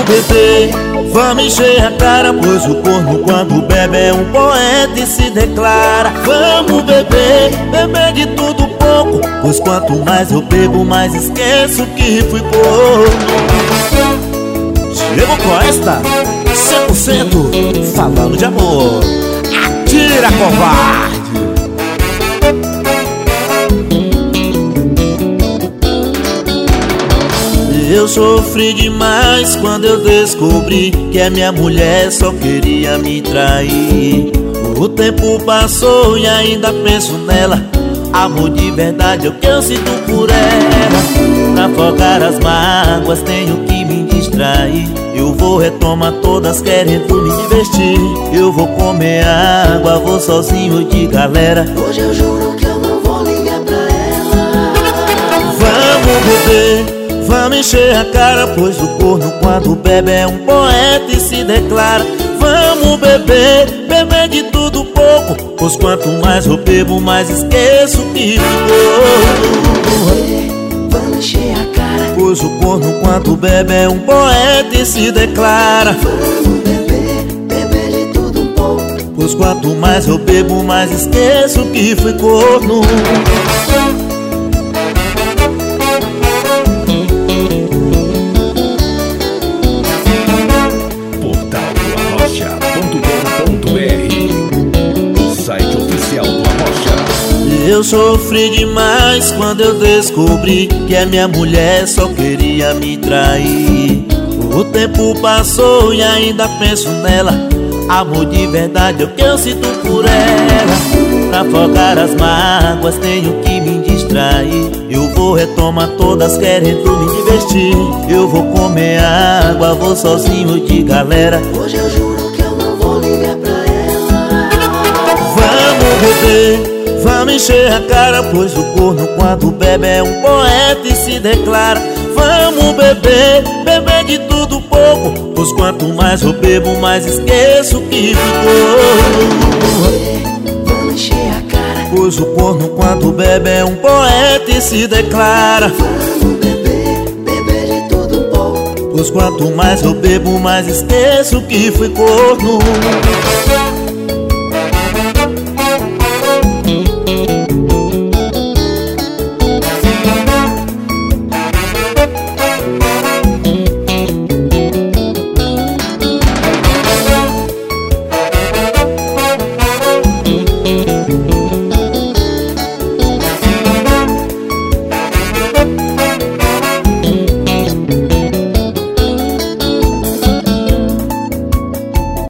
beber, vamos encher a cara, pois o corno quando bebe é um poeta e se declara. Vamos beber, beber de tudo pouco, pois quanto mais eu bebo, mais esqueço que fui corno. Diego Costa, 100% falando de amor. Atira, covarde! Eu sofri demais quando eu descobri que a minha mulher só queria me trair. O tempo passou e ainda penso nela. Amor de verdade é o que eu sinto por ela. Pra afogar as mágoas tenho que me distrair. Eu vou retomar todas querendo me divertir. Eu vou comer água, vou sozinho de galera. Hoje eu juro que eu não vou ligar pra ela. Vamos beber, vamos encher a cara, pois o corno quando bebe é um poeta e se declara. Vamos beber, beber de tudo pouco, pois quanto mais eu bebo, mais esqueço que ficou. Vamos encher a cara, pois o corno quando bebe é um poeta e se declara. vamos beber, beber de tudo um pouco, pois quanto mais eu bebo, mais esqueço que fui corno. Eu sofri demais quando eu descobri que a minha mulher só queria me trair. O tempo passou e ainda penso nela. Amor de verdade é o que eu sinto por ela. Pra afogar as mágoas tenho que me distrair. Eu vou retomar todas querendo me divertir. Eu vou comer água, vou sozinho de galera. hoje eu juro que eu não vou ligar pra ela. Vamos beber, vamos encher a cara, pois o corno quando bebe é um poeta e se declara. Vamos beber, beber de tudo pouco, pois quanto mais eu bebo, mais esqueço que ficou. Vamos encher a cara, Pois o corno quando bebe é um poeta e se declara. vamos beber, beber de tudo um pouco, Pois quanto mais eu bebo, mais esqueço que fui corno.